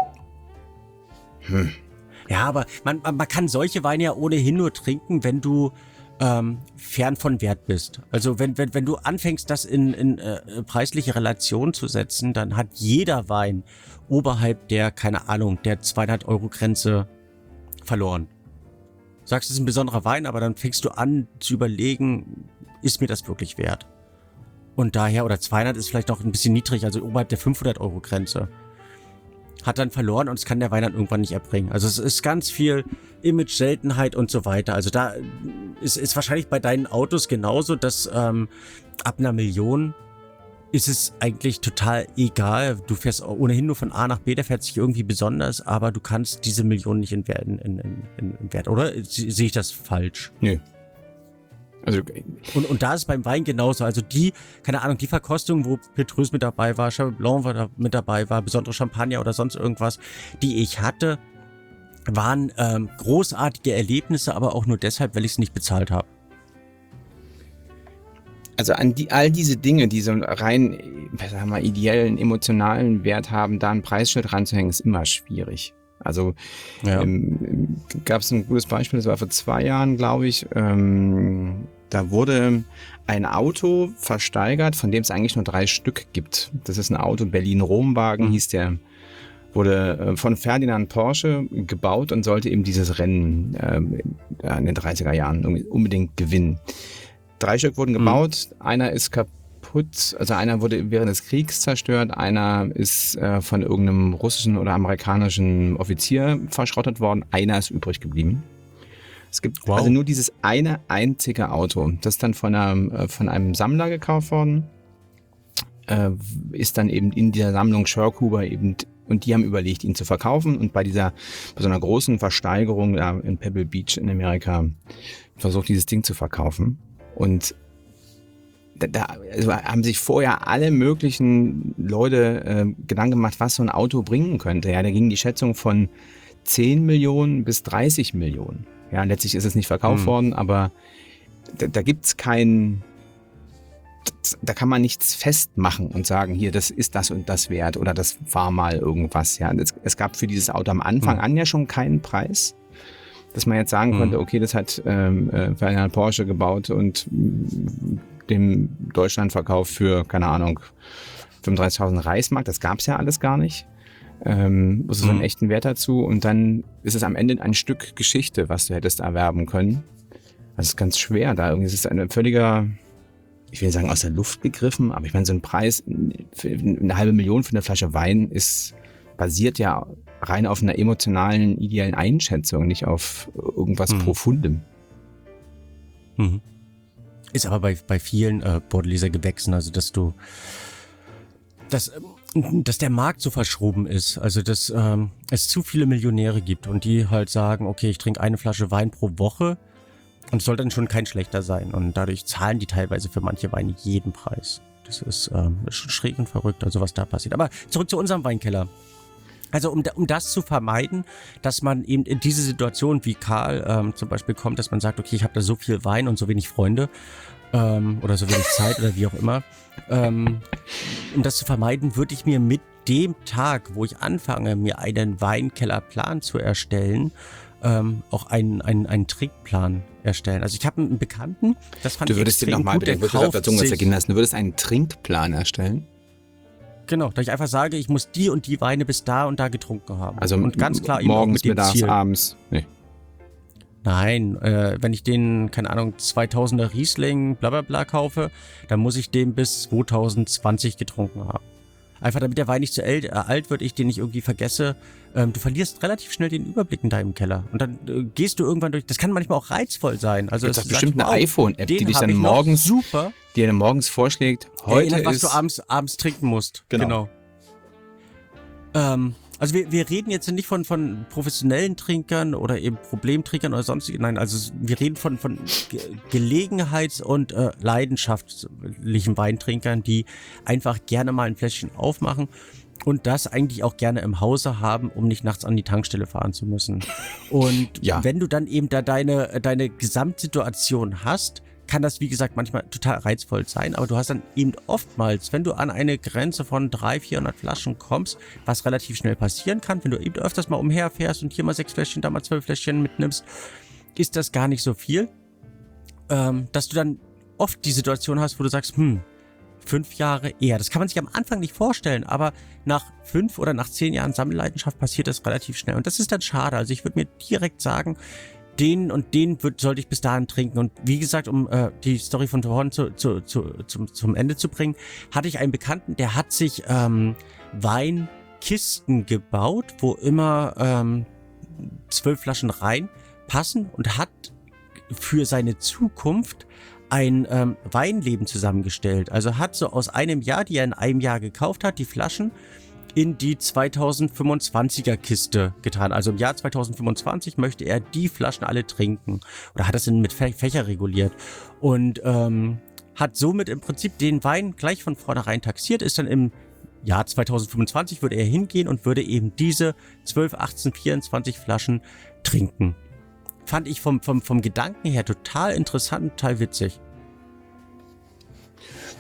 [SPEAKER 1] Ja, aber man kann solche Weine ja ohnehin nur trinken, wenn du fern von Wert bist. Also wenn du anfängst, das in preisliche Relation zu setzen, dann hat jeder Wein oberhalb der, keine Ahnung, der 200-Euro-Grenze verloren. Du sagst, es ist ein besonderer Wein, aber dann fängst du an zu überlegen, ist mir das wirklich wert? Und daher, oder 200 ist vielleicht noch ein bisschen niedrig, also oberhalb der 500-Euro-Grenze. Hat dann verloren und es kann der Wein dann irgendwann nicht erbringen. Also es ist ganz viel Image, Seltenheit und so weiter. Also da ist wahrscheinlich bei deinen Autos genauso, dass ab einer Million ist es eigentlich total egal. Du fährst ohnehin nur von A nach B, der fährt sich irgendwie besonders, aber du kannst diese Million nicht in Wert, oder? Sehe ich das falsch?
[SPEAKER 2] Nö. Also,
[SPEAKER 1] und da ist beim Wein genauso. Also die, keine Ahnung, die Verkostung, wo Petrus mit dabei war, Cheval Blanc mit dabei war, besondere Champagner oder sonst irgendwas, die ich hatte, waren großartige Erlebnisse, aber auch nur deshalb, weil ich es nicht bezahlt habe.
[SPEAKER 2] Also all diese Dinge, die so rein, sagen wir, ideellen, emotionalen Wert haben, da ein Preisschild ranzuhängen, ist immer schwierig. Also gab es ein gutes Beispiel, das war vor 2 Jahren, glaube ich. Da wurde ein Auto versteigert, von dem es eigentlich nur 3 Stück gibt. Das ist ein Auto, Berlin-Romwagen hieß der. Wurde von Ferdinand Porsche gebaut und sollte eben dieses Rennen in den 30er Jahren unbedingt gewinnen. 3 Stück wurden gebaut, einer ist kaputt, also einer wurde während des Kriegs zerstört, einer ist von irgendeinem russischen oder amerikanischen Offizier verschrottet worden, einer ist übrig geblieben. Es gibt also nur dieses eine einzige Auto, das ist dann von einem Sammler gekauft worden, ist dann eben in dieser Sammlung Schörkhuber eben, und die haben überlegt, ihn zu verkaufen, und bei so einer großen Versteigerung in Pebble Beach in Amerika versucht, dieses Ding zu verkaufen. Und also haben sich vorher alle möglichen Leute Gedanken gemacht, was so ein Auto bringen könnte. Ja, da ging die Schätzung von 10 Millionen bis 30 Millionen. Ja, letztlich ist es nicht verkauft worden, aber da gibt's da kann man nichts festmachen und sagen, hier, das ist das und das wert oder das war mal irgendwas. Ja, es gab für dieses Auto am Anfang an ja schon keinen Preis, dass man jetzt sagen konnte, okay, das hat Ferdinand Porsche gebaut und dem Deutschland verkauft für, keine Ahnung, 35.000 Reichsmark. Das gab es ja alles gar nicht. So einen echten Wert dazu. Und dann ist es am Ende ein Stück Geschichte, was du hättest erwerben können. Das ist ganz schwer da. Irgendwie ist es ein völliger, ich will nicht sagen aus der Luft gegriffen, aber ich meine, so ein Preis für 500.000 für eine Flasche Wein basiert ja rein auf einer emotionalen, ideellen Einschätzung, nicht auf irgendwas Profundem.
[SPEAKER 1] Ist aber bei vielen Bordelieser Gewächsen, also dass der Markt so verschoben ist, also dass es zu viele Millionäre gibt und die halt sagen, okay, ich trinke eine Flasche Wein pro Woche und es soll dann schon kein schlechter sein, und dadurch zahlen die teilweise für manche Weine jeden Preis. Das ist schon schräg und verrückt, also was da passiert. Aber zurück zu unserem Weinkeller. Also um das zu vermeiden, dass man eben in diese Situation wie Karl zum Beispiel kommt, dass man sagt, okay, ich habe da so viel Wein und so wenig Freunde oder so wenig Zeit oder wie auch immer. Um das zu vermeiden, würde ich mir mit dem Tag, wo ich anfange, mir einen Weinkellerplan zu erstellen, auch einen Trinkplan erstellen. Also ich habe einen Bekannten, das fand ich extrem gut, der kauft sich...
[SPEAKER 2] Du würdest einen Trinkplan erstellen?
[SPEAKER 1] Genau, da ich einfach sage, ich muss die und die Weine bis da und da getrunken haben.
[SPEAKER 2] Also
[SPEAKER 1] und ganz klar
[SPEAKER 2] morgens, mittags, abends? Nee.
[SPEAKER 1] Nein, wenn ich den, keine Ahnung, 2000er Riesling bla bla bla kaufe, dann muss ich den bis 2020 getrunken haben. Einfach damit der Wein nicht zu alt wird, ich den nicht irgendwie vergesse. Du verlierst relativ schnell den Überblick in deinem Keller. Und dann gehst du irgendwann durch. Das kann manchmal auch reizvoll sein. Also
[SPEAKER 2] das ist bestimmt eine iPhone-App, die dich dann morgens vorschlägt. Heute
[SPEAKER 1] erinnert, was du abends trinken musst. Genau. Also wir reden jetzt nicht von professionellen Trinkern oder eben Problemtrinkern oder sonstigen. Nein, also wir reden von Gelegenheits- und leidenschaftlichen Weintrinkern, die einfach gerne mal ein Fläschchen aufmachen und das eigentlich auch gerne im Hause haben, um nicht nachts an die Tankstelle fahren zu müssen. Und wenn du dann eben da deine Gesamtsituation hast, kann das, wie gesagt, manchmal total reizvoll sein, aber du hast dann eben oftmals, wenn du an eine Grenze von 300-400 Flaschen kommst, was relativ schnell passieren kann, wenn du eben öfters mal umherfährst und hier mal 6 Fläschchen, da mal 12 Fläschchen mitnimmst, ist das gar nicht so viel, dass du dann oft die Situation hast, wo du sagst, 5 Jahre eher. Das kann man sich am Anfang nicht vorstellen, aber nach 5 oder nach 10 Jahren Sammelleidenschaft passiert das relativ schnell und das ist dann schade. Also ich würde mir direkt sagen, den und den sollte ich bis dahin trinken. Und wie gesagt, um die Story von vorhin zum Ende zu bringen, hatte ich einen Bekannten, der hat sich Weinkisten gebaut, wo immer 12 Flaschen reinpassen und hat für seine Zukunft ein Weinleben zusammengestellt. Also hat so aus einem Jahr, die er in einem Jahr gekauft hat, die Flaschen in die 2025er Kiste getan. Also im Jahr 2025 möchte er die Flaschen alle trinken. Oder hat das mit Fächer reguliert. Und hat somit im Prinzip den Wein gleich von vornherein taxiert, ist dann im Jahr 2025 würde er hingehen und würde eben diese 12, 18, 24 Flaschen trinken. Fand ich vom Gedanken her total interessant und total witzig.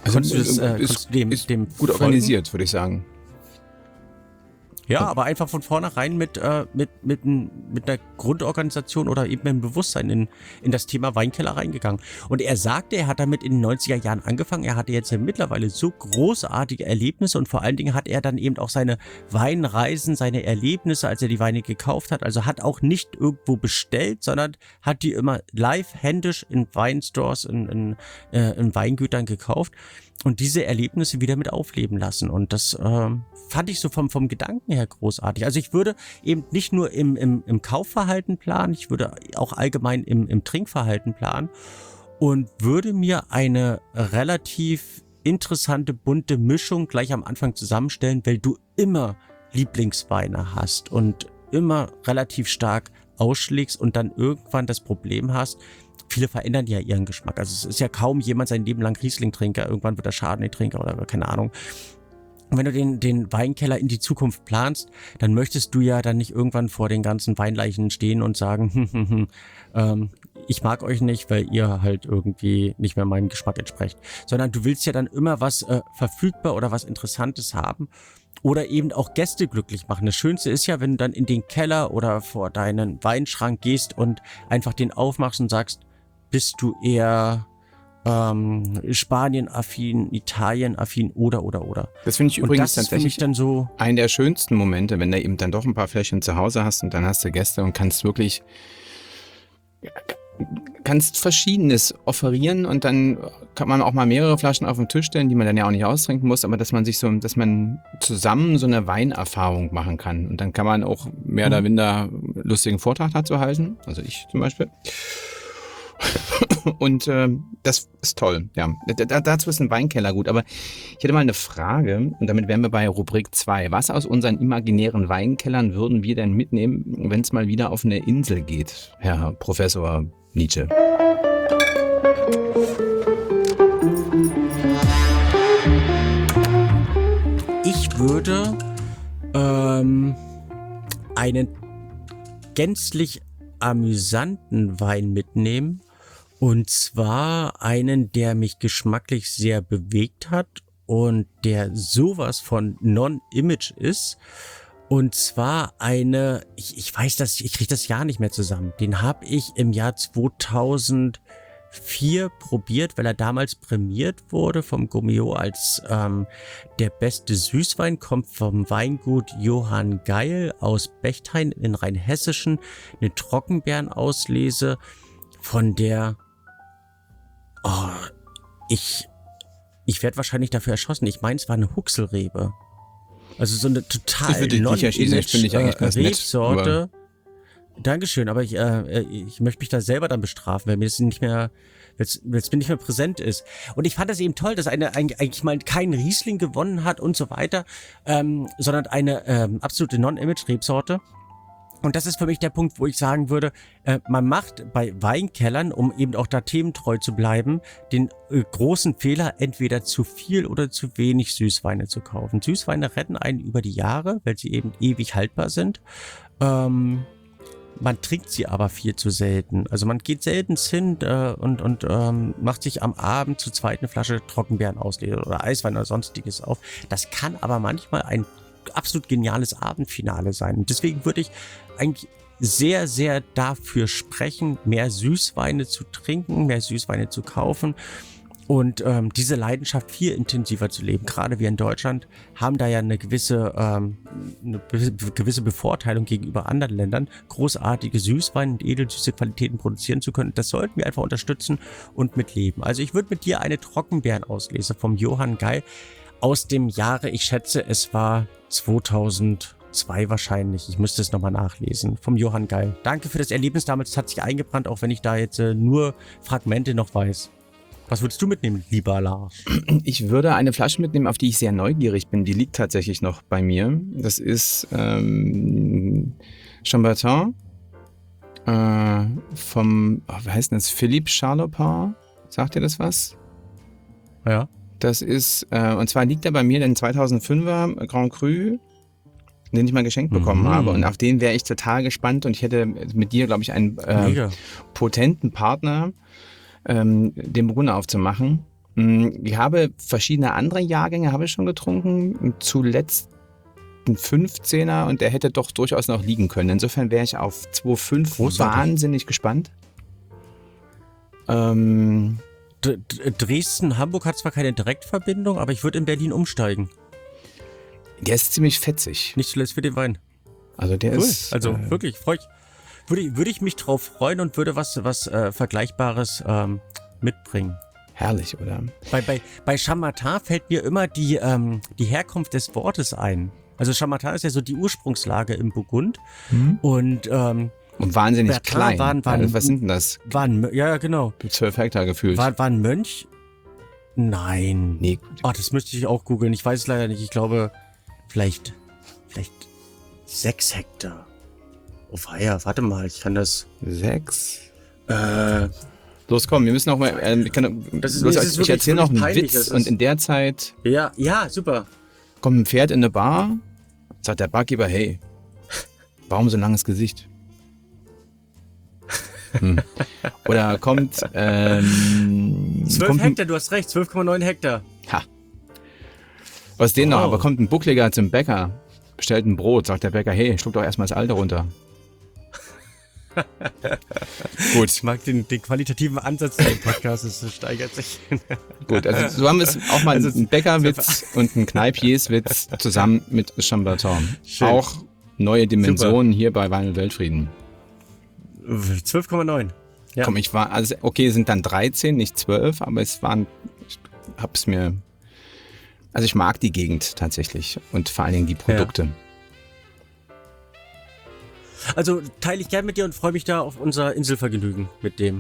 [SPEAKER 1] konntest du dem
[SPEAKER 2] gut
[SPEAKER 1] folgen?
[SPEAKER 2] organisiert, würde ich sagen.
[SPEAKER 1] Ja, aber einfach von vornherein mit einer Grundorganisation oder eben mit einem Bewusstsein in das Thema Weinkeller reingegangen. Und er sagte, er hat damit in den 90er Jahren angefangen. Er hatte jetzt ja mittlerweile so großartige Erlebnisse und vor allen Dingen hat er dann eben auch seine Weinreisen, seine Erlebnisse, als er die Weine gekauft hat. Also hat auch nicht irgendwo bestellt, sondern hat die immer live händisch in Weinstores, in Weingütern gekauft. Und diese Erlebnisse wieder mit aufleben lassen. Und das fand ich so vom Gedanken her großartig. Also ich würde eben nicht nur im Kaufverhalten planen, ich würde auch allgemein im Trinkverhalten planen und würde mir eine relativ interessante, bunte Mischung gleich am Anfang zusammenstellen, weil du immer Lieblingsweine hast und immer relativ stark ausschlägst und dann irgendwann das Problem hast, viele verändern ja ihren Geschmack. Also es ist ja kaum jemand sein Leben lang Riesling-Trinker. Irgendwann wird er Chardonnay-Trinker oder keine Ahnung. Und wenn du den Weinkeller in die Zukunft planst, dann möchtest du ja dann nicht irgendwann vor den ganzen Weinleichen stehen und sagen, ich mag euch nicht, weil ihr halt irgendwie nicht mehr meinem Geschmack entsprecht. Sondern du willst ja dann immer was verfügbar oder was Interessantes haben. Oder eben auch Gäste glücklich machen. Das Schönste ist ja, wenn du dann in den Keller oder vor deinen Weinschrank gehst und einfach den aufmachst und sagst, bist du eher Spanien-affin, Italien-affin oder.
[SPEAKER 2] Das finde ich übrigens tatsächlich
[SPEAKER 1] dann so
[SPEAKER 2] einen der schönsten Momente, wenn du eben dann doch ein paar Fläschchen zu Hause hast und dann hast du Gäste und kannst Verschiedenes offerieren und dann kann man auch mal mehrere Flaschen auf den Tisch stellen, die man dann ja auch nicht austrinken muss, aber dass man zusammen so eine Weinerfahrung machen kann. Und dann kann man auch mehr oder minder lustigen Vortrag dazu halten, also ich zum Beispiel. Und das ist toll, ja. Dazu ist ein Weinkeller gut. Aber ich hätte mal eine Frage, und damit wären wir bei Rubrik 2. Was aus unseren imaginären Weinkellern würden wir denn mitnehmen, wenn es mal wieder auf eine Insel geht, Herr Professor Nietzsche?
[SPEAKER 1] Ich würde einen gänzlich amüsanten Wein mitnehmen. Und zwar einen, der mich geschmacklich sehr bewegt hat und der sowas von Non-Image ist. Und zwar ich weiß das, ich kriege das Jahr nicht mehr zusammen. Den habe ich im Jahr 2004 probiert, weil er damals prämiert wurde vom Gomeo als der beste Süßwein, kommt vom Weingut Johann Geil aus Bechtheim in Rheinhessischen. Eine Trockenbeerenauslese von der ich werde wahrscheinlich dafür erschossen. Ich meine, es war eine Huxelrebe. Also so eine total Rebsorte. Dankeschön, aber ich möchte mich da selber dann bestrafen, weil mir das nicht mehr präsent ist. Und ich fand das eben toll, dass eigentlich mal kein Riesling gewonnen hat und so weiter, sondern eine absolute Non-Image-Rebsorte. Und das ist für mich der Punkt, wo ich sagen würde, man macht bei Weinkellern, um eben auch da thementreu zu bleiben, den großen Fehler, entweder zu viel oder zu wenig Süßweine zu kaufen. Süßweine retten einen über die Jahre, weil sie eben ewig haltbar sind. Man trinkt sie aber viel zu selten. Also man geht selten hin und macht sich am Abend zu zweit eine Flasche Trockenbeerenauslese oder Eiswein oder sonstiges auf. Das kann aber manchmal ein absolut geniales Abendfinale sein. Und deswegen würde ich eigentlich sehr, sehr dafür sprechen, mehr Süßweine zu trinken, mehr Süßweine zu kaufen und diese Leidenschaft viel intensiver zu leben. Gerade wir in Deutschland haben da ja eine gewisse Bevorteilung gegenüber anderen Ländern, großartige Süßweine und edelsüße Qualitäten produzieren zu können. Das sollten wir einfach unterstützen und mitleben. Also ich würde mit dir eine Trockenbeerenauslese vom Johann Geil aus dem Jahre, ich schätze, es war 2002 wahrscheinlich. Ich müsste es nochmal nachlesen. Vom Johann Geil. Danke für das Erlebnis damals. Es hat sich eingebrannt, auch wenn ich da jetzt nur Fragmente noch weiß. Was würdest du mitnehmen, lieber Lars?
[SPEAKER 2] Ich würde eine Flasche mitnehmen, auf die ich sehr neugierig bin. Die liegt tatsächlich noch bei mir. Das ist Chambertin wie heißt das? Philippe Charlopin. Sagt ihr das was?
[SPEAKER 1] Ja.
[SPEAKER 2] Das ist, und zwar liegt er bei mir den 2005er Grand Cru, den ich mal geschenkt bekommen habe. Und auf den wäre ich total gespannt. Und ich hätte mit dir, glaube ich, einen potenten Partner, den Burgunder aufzumachen. Ich habe verschiedene andere Jahrgänge habe ich schon getrunken. Zuletzt ein 15er und der hätte doch durchaus noch liegen können. Insofern wäre ich auf 2,5 wahnsinnig gespannt.
[SPEAKER 1] Dresden, Hamburg hat zwar keine Direktverbindung, aber ich würde in Berlin umsteigen.
[SPEAKER 2] Der ist ziemlich fetzig.
[SPEAKER 1] Nicht zuletzt für den Wein.
[SPEAKER 2] Also der ist...
[SPEAKER 1] Also wirklich, würde ich mich drauf freuen und würde was Vergleichbares mitbringen.
[SPEAKER 2] Herrlich, oder?
[SPEAKER 1] Bei Chambertin fällt mir immer die Herkunft des Wortes ein. Also Chambertin ist ja so die Ursprungslage im Burgund. Und
[SPEAKER 2] wahnsinnig
[SPEAKER 1] Bertin
[SPEAKER 2] klein. Was sind denn das?
[SPEAKER 1] Ja, genau.
[SPEAKER 2] 12 Hektar gefühlt.
[SPEAKER 1] War ein Mönch? Nein.
[SPEAKER 2] Nee.
[SPEAKER 1] Oh, das müsste ich auch googeln. Ich weiß es leider nicht. Ich glaube, vielleicht 6 Hektar. Oh weia, warte mal, ich kann das...
[SPEAKER 2] 6? Los, komm, wir müssen noch mal... ich erzähle noch einen
[SPEAKER 1] peinlich,
[SPEAKER 2] Witz und in der Zeit...
[SPEAKER 1] Ja, super.
[SPEAKER 2] Kommt ein Pferd in eine Bar, sagt der Barkeeper, hey, warum so ein langes Gesicht? Oder kommt...
[SPEAKER 1] 12 Hektar, du hast recht, 12,9 Hektar.
[SPEAKER 2] Ha. Was denn noch? Aber kommt ein Buckliger zum Bäcker, bestellt ein Brot, sagt der Bäcker, hey, schluck doch erstmal das Alte runter.
[SPEAKER 1] Gut. Ich mag den qualitativen Ansatz des Podcasts, es steigert sich.
[SPEAKER 2] Gut, also so haben wir es auch mal einen Bäckerwitz und einen Kneippierswitz zusammen mit Chambertin. Auch neue Dimensionen hier bei Wein und Weltfrieden.
[SPEAKER 1] 12,9. Ja.
[SPEAKER 2] Komm, okay, sind dann 13, nicht 12, aber ich mag die Gegend tatsächlich und vor allen Dingen die Produkte.
[SPEAKER 1] Ja. Also teile ich gern mit dir und freue mich da auf unser Inselvergnügen mit dem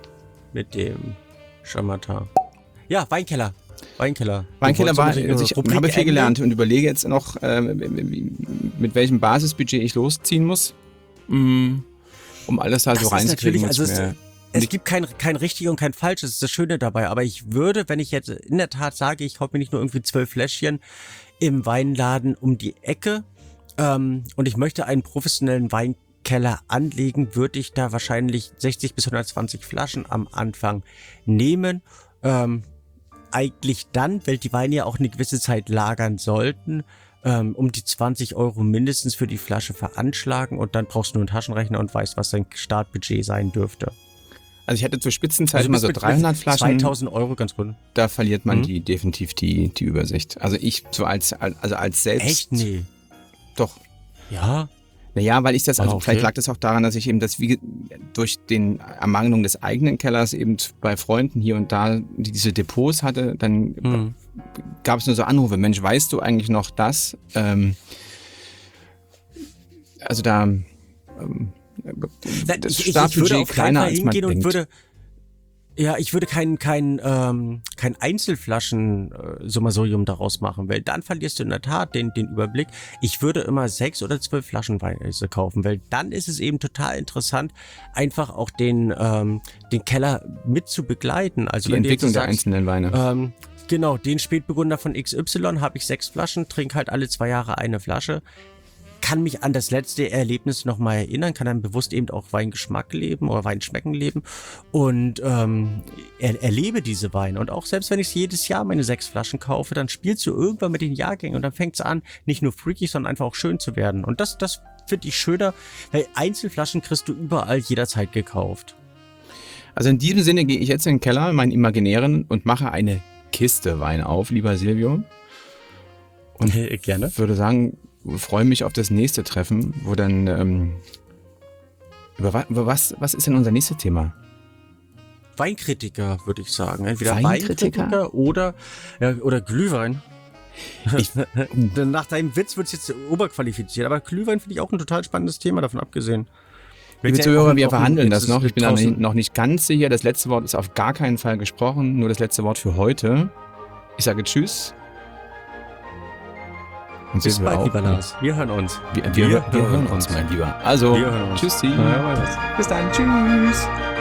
[SPEAKER 1] Chambertin. Ja, Weinkeller
[SPEAKER 2] war, ich habe viel gelernt und überlege jetzt noch, mit welchem Basisbudget ich losziehen muss, um alles da so reinzukriegen.
[SPEAKER 1] Es gibt kein richtig und kein falsch, das ist das Schöne dabei, aber ich würde, wenn ich jetzt in der Tat sage, ich kaufe mir nicht nur irgendwie 12 Fläschchen im Weinladen um die Ecke, und ich möchte einen professionellen Weinkeller anlegen, würde ich da wahrscheinlich 60 bis 120 Flaschen am Anfang nehmen. Eigentlich dann, weil die Weine ja auch eine gewisse Zeit lagern sollten, um die 20 € mindestens für die Flasche veranschlagen und dann brauchst du nur einen Taschenrechner und weißt, was dein Startbudget sein dürfte.
[SPEAKER 2] Also ich hatte zur Spitzenzeit immer so 300 Flaschen.
[SPEAKER 1] 2.000 € ganz gut.
[SPEAKER 2] Da verliert man definitiv die Übersicht. Also ich so als selbst...
[SPEAKER 1] Echt? Nee.
[SPEAKER 2] Doch.
[SPEAKER 1] Ja?
[SPEAKER 2] Naja, weil ich das,
[SPEAKER 1] okay.
[SPEAKER 2] Vielleicht lag das auch daran, dass ich eben durch den Ermangelung des eigenen Kellers eben bei Freunden hier und da diese Depots hatte, dann gab es nur so Anrufe, Mensch, weißt du eigentlich noch das? Also da das Startbudget kleiner als man denkt.
[SPEAKER 1] Ich würde kein Einzelflaschen-Summarium daraus machen, weil dann verlierst du in der Tat den Überblick. Ich würde immer 6 oder 12 Flaschen Wein kaufen, weil dann ist es eben total interessant, einfach auch den Keller mit zu begleiten. Also
[SPEAKER 2] die Entwicklung der einzelnen Weine.
[SPEAKER 1] Genau, den Spätburgunder von XY habe ich 6 Flaschen, trinke halt alle 2 Jahre eine Flasche. Kann mich an das letzte Erlebnis nochmal erinnern, kann dann bewusst eben auch Weingeschmack leben oder Weinschmecken leben und erlebe diese Weine. Und auch selbst wenn ich jedes Jahr meine 6 Flaschen kaufe, dann spielst du irgendwann mit den Jahrgängen und dann fängt es an, nicht nur freaky, sondern einfach auch schön zu werden. Und das finde ich schöner, weil Einzelflaschen kriegst du überall jederzeit gekauft.
[SPEAKER 2] Also in diesem Sinne gehe ich jetzt in den Keller, meinen imaginären, und mache eine Kiste Wein auf, lieber Silvio. Und
[SPEAKER 1] gerne.
[SPEAKER 2] Würde sagen, freue mich auf das nächste Treffen, wo dann über was ist denn unser nächstes Thema?
[SPEAKER 1] Weinkritiker, würde ich sagen. Entweder
[SPEAKER 2] Weinkritiker
[SPEAKER 1] oder Glühwein. Nach deinem Witz wird es jetzt oberqualifiziert, aber Glühwein finde ich auch ein total spannendes Thema, davon abgesehen.
[SPEAKER 2] Liebe Zuhörer, wir verhandeln das noch. Ich bin noch nicht ganz sicher. Das letzte Wort ist auf gar keinen Fall gesprochen. Nur das letzte Wort für heute. Ich sage Tschüss. Und
[SPEAKER 1] bis bald, lieber Lars. Wir hören uns.
[SPEAKER 2] Wir hören uns, mein Lieber. Also, tschüssi.
[SPEAKER 1] Bis dann. Tschüss.